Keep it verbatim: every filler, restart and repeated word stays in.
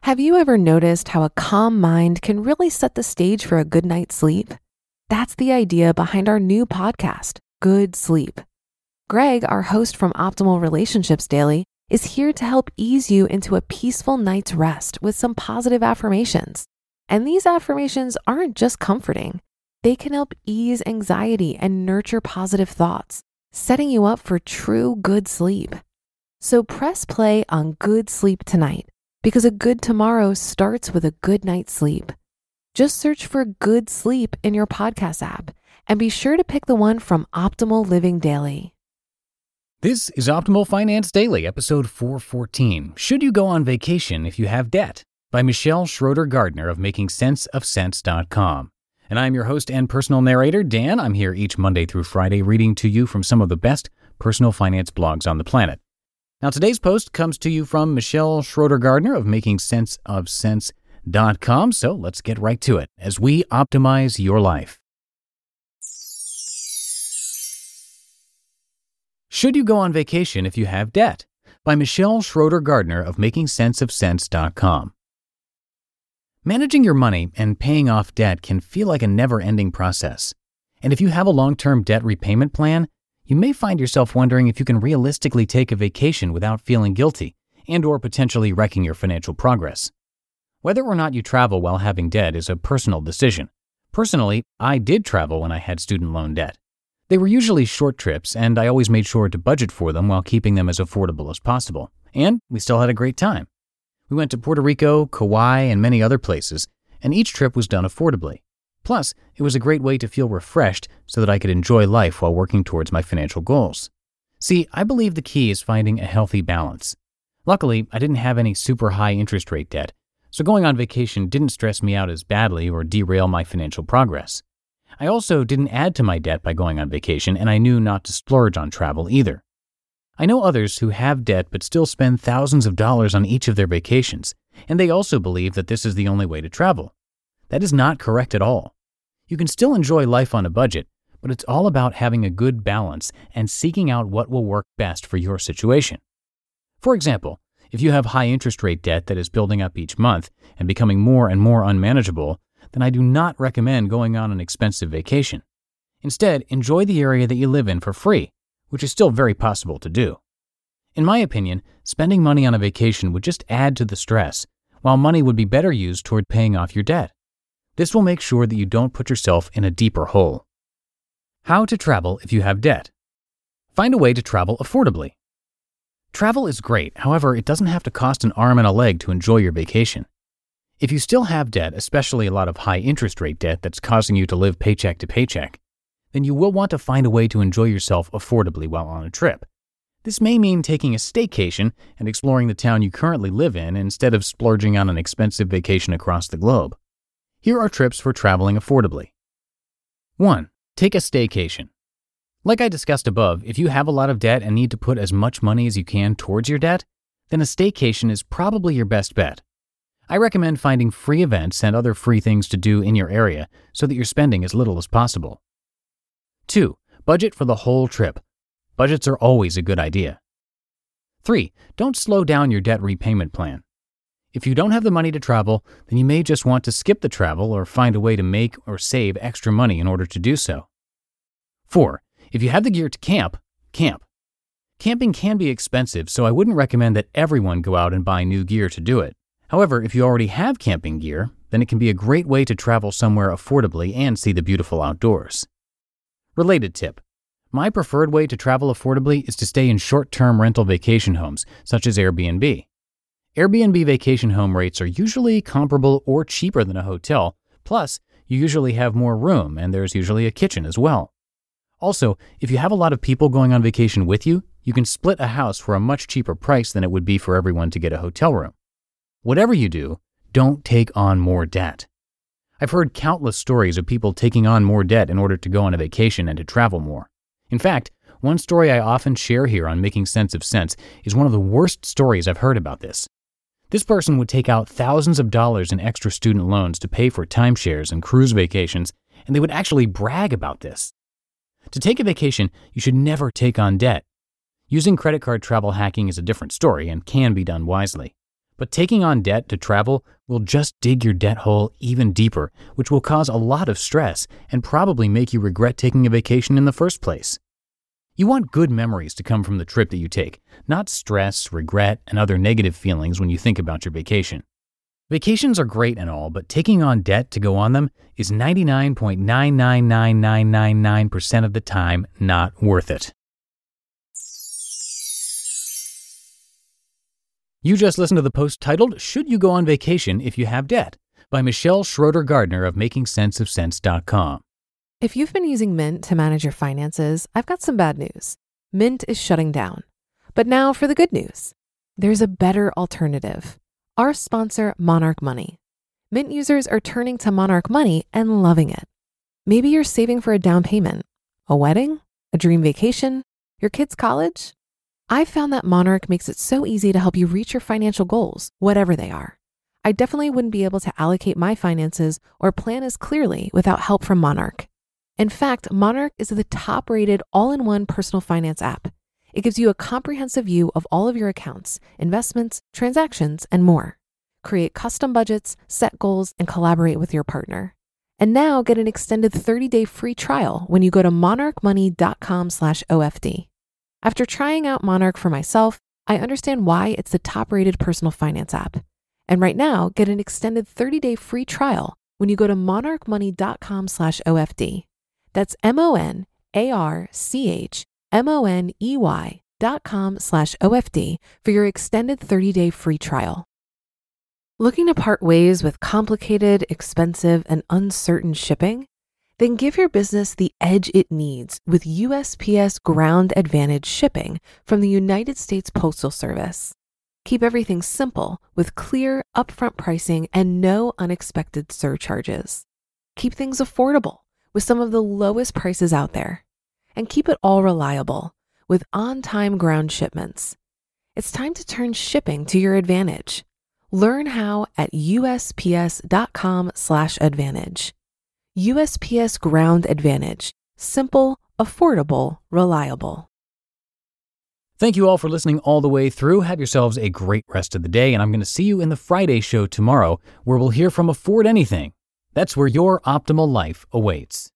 Have you ever noticed how a calm mind can really set the stage for a good night's sleep? That's the idea behind our new podcast, Good Sleep. Greg, our host from Optimal Relationships Daily, is here to help ease you into a peaceful night's rest with some positive affirmations. And these affirmations aren't just comforting. They can help ease anxiety and nurture positive thoughts, setting you up for true good sleep. So press play on Good Sleep tonight, because a good tomorrow starts with a good night's sleep. Just search for Good Sleep in your podcast app and be sure to pick the one from Optimal Living Daily. This is Optimal Finance Daily, episode four fourteen. Should you go on vacation if you have debt? By Michelle Schroeder Gardner of making sense of sense dot com. And I'm your host and personal narrator, Dan. I'm here each Monday through Friday reading to you from some of the best personal finance blogs on the planet. Now, today's post comes to you from Michelle Schroeder Gardner of making sense of sense dot com. So let's get right to it as we optimize your life. Should you go on vacation if you have debt? By Michelle Schroeder Gardner of making sense of sense dot com. Managing your money and paying off debt can feel like a never-ending process. And if you have a long-term debt repayment plan, you may find yourself wondering if you can realistically take a vacation without feeling guilty and or potentially wrecking your financial progress. Whether or not you travel while having debt is a personal decision. Personally, I did travel when I had student loan debt. They were usually short trips, and I always made sure to budget for them while keeping them as affordable as possible. And we still had a great time. We went to Puerto Rico, Kauai, and many other places, and each trip was done affordably. Plus, it was a great way to feel refreshed so that I could enjoy life while working towards my financial goals. See, I believe the key is finding a healthy balance. Luckily, I didn't have any super high interest rate debt, so going on vacation didn't stress me out as badly or derail my financial progress. I also didn't add to my debt by going on vacation, and I knew not to splurge on travel either. I know others who have debt but still spend thousands of dollars on each of their vacations, and they also believe that this is the only way to travel. That is not correct at all. You can still enjoy life on a budget, but it's all about having a good balance and seeking out what will work best for your situation. For example, if you have high interest rate debt that is building up each month and becoming more and more unmanageable, then I do not recommend going on an expensive vacation. Instead, enjoy the area that you live in for free, which is still very possible to do. In my opinion, spending money on a vacation would just add to the stress, while money would be better used toward paying off your debt. This will make sure that you don't put yourself in a deeper hole. How to travel if you have debt. Find a way to travel affordably. Travel is great, however, it doesn't have to cost an arm and a leg to enjoy your vacation. If you still have debt, especially a lot of high interest rate debt that's causing you to live paycheck to paycheck, then you will want to find a way to enjoy yourself affordably while on a trip. This may mean taking a staycation and exploring the town you currently live in instead of splurging on an expensive vacation across the globe. Here are tips for traveling affordably. one. Take a staycation. Like I discussed above, if you have a lot of debt and need to put as much money as you can towards your debt, then a staycation is probably your best bet. I recommend finding free events and other free things to do in your area so that you're spending as little as possible. two. Budget for the whole trip. Budgets are always a good idea. three. Don't slow down your debt repayment plan. If you don't have the money to travel, then you may just want to skip the travel or find a way to make or save extra money in order to do so. four. If you have the gear to camp, camp. Camping can be expensive, so I wouldn't recommend that everyone go out and buy new gear to do it. However, if you already have camping gear, then it can be a great way to travel somewhere affordably and see the beautiful outdoors. Related tip. My preferred way to travel affordably is to stay in short-term rental vacation homes, such as Airbnb. Airbnb vacation home rates are usually comparable or cheaper than a hotel, plus you usually have more room and there's usually a kitchen as well. Also, if you have a lot of people going on vacation with you, you can split a house for a much cheaper price than it would be for everyone to get a hotel room. Whatever you do, don't take on more debt. I've heard countless stories of people taking on more debt in order to go on a vacation and to travel more. In fact, one story I often share here on Making Sense of Sense is one of the worst stories I've heard about this. This person would take out thousands of dollars in extra student loans to pay for timeshares and cruise vacations, and they would actually brag about this. To take a vacation, you should never take on debt. Using credit card travel hacking is a different story and can be done wisely. But taking on debt to travel will just dig your debt hole even deeper, which will cause a lot of stress and probably make you regret taking a vacation in the first place. You want good memories to come from the trip that you take, not stress, regret, and other negative feelings when you think about your vacation. Vacations are great and all, but taking on debt to go on them is ninety-nine point nine nine nine nine nine nine percent of the time not worth it. You just listened to the post titled, "Should You Go on Vacation If You Have Debt?" by Michelle Schroeder Gardner of making sense of sense dot com. If you've been using Mint to manage your finances, I've got some bad news. Mint is shutting down. But now for the good news. There's a better alternative. Our sponsor, Monarch Money. Mint users are turning to Monarch Money and loving it. Maybe you're saving for a down payment, a wedding, a dream vacation, your kids' college. I've found that Monarch makes it so easy to help you reach your financial goals, whatever they are. I definitely wouldn't be able to allocate my finances or plan as clearly without help from Monarch. In fact, Monarch is the top-rated all-in-one personal finance app. It gives you a comprehensive view of all of your accounts, investments, transactions, and more. Create custom budgets, set goals, and collaborate with your partner. And now get an extended thirty-day free trial when you go to monarch money dot com slash O F D. After trying out Monarch for myself, I understand why it's the top-rated personal finance app. And right now, get an extended thirty-day free trial when you go to monarch money dot com slash O F D. That's M-O-N-A-R-C-H-M-O-N-E-Y dot com slash O F D for your extended thirty-day free trial. Looking to part ways with complicated, expensive, and uncertain shipping? Then give your business the edge it needs with U S P S Ground Advantage shipping from the United States Postal Service. Keep everything simple with clear, upfront pricing and no unexpected surcharges. Keep things affordable with some of the lowest prices out there. And keep it all reliable with on-time ground shipments. It's time to turn shipping to your advantage. Learn how at U S P S dot com slash advantage. U S P S Ground Advantage. Simple, affordable, reliable. Thank you all for listening all the way through. Have yourselves a great rest of the day, and I'm going to see you in the Friday show tomorrow, where we'll hear from Afford Anything. That's where your optimal life awaits.